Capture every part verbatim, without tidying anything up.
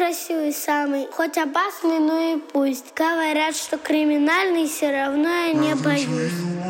красивый самый, хоть опасный, но и пусть. Говорят, что криминальный, все равно я не боюсь.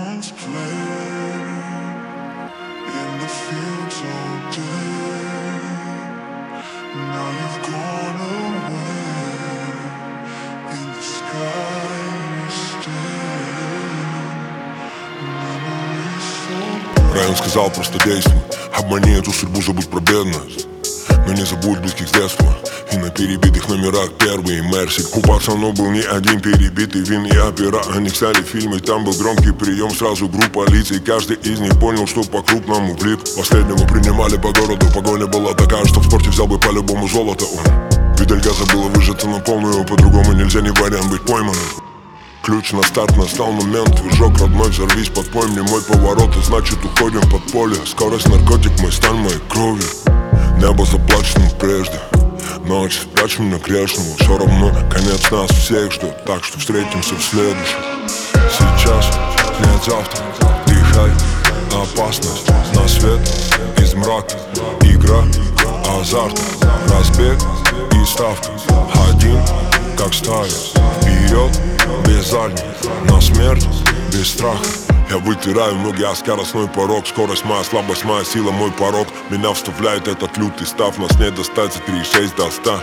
Райан сказал, просто действуй, обмани эту судьбу, забудь про бедность, но не забудь близких с детства. И на перебитых номерах первый Мерси. У пацанов был не один перебитый вин и опера. Они сняли фильмы, там был громкий прием, сразу группа лиц, и каждый из них понял, что по-крупному влип. Последнего принимали по городу, погоня была такая, что в спорте взял бы по-любому золото он. Педаль газа была выжата на полную, по-другому нельзя, не вариант быть пойманным. Ключ на старт, настал момент, движок родной, взорвись, подпой мне мой поворот, и значит уходим под поле. Скорость наркотик, мой сталь моей крови. Небо заплачено прежде, ночь спрячь меня грешного. Все равно конец нас всех ждет, так что встретимся в следующем. Сейчас, нет завтра, дыхай, опасность на свет из мрака. Игра, азарт, разбег и ставка. Один, как стая, вперед, без задних, на смерть, без страха. Я вытираю ноги о скоростной порог. Скорость моя, слабость моя, сила мой порог. Меня вставляет этот лютый став. Нас не достать за три шесть до ста.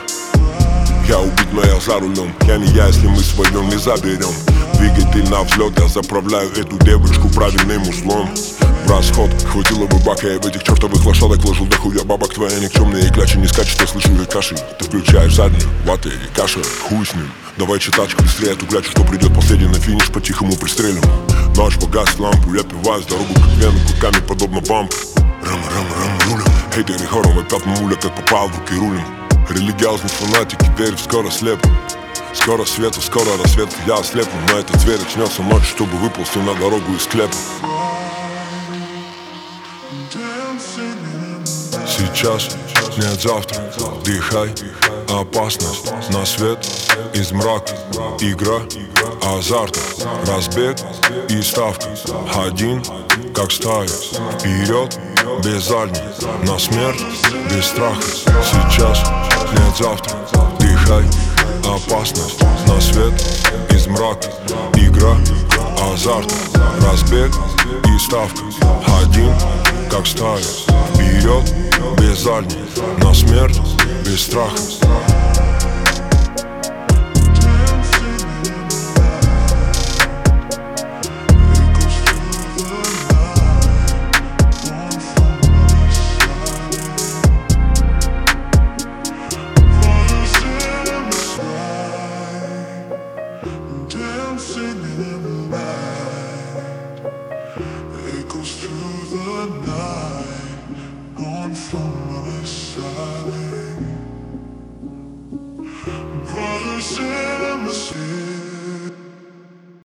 Я убит, но я за рулем. Я не я, если мы своем не заберем. Двигатель на взлет, я заправляю эту девочку правильным узлом. В расход, хватило бы бака, я в этих чертовых лошадок вложил до хуя бабок. Твоя никчемная кляча не скачет, я слышу ее каши. Ты включаешь заднюю, ваты и каша, хуй с ним. Давай читачку быстрее, эту клячу, что придет последний на финиш, по-тихому пристрелим. Ночь погасит лампу, я пиваюсь дорогу как вены, клыками подобно бамп. Рам-рам-рам рулем, хейтеры хором вопят муля, как попал в руки рулем. Религиозный фанатик, верь в скоро слеп. Скоро света, скоро рассвет, я ослепну, но этот зверь очнется ночью, чтобы выползти на дорогу из склепа. Сейчас, нет завтра, дыхай, опасность на свет из мрака. Игра, азарт, разбег и ставка. Один, как стая, вперед, без задних, на смерть, без страха. Сейчас, нет завтра, дыхай, опасность на свет из мрака. Игра, азарт, разбег и ставка. Один, как стая, вперед, без задних, на смерть, без страха. Brothers in the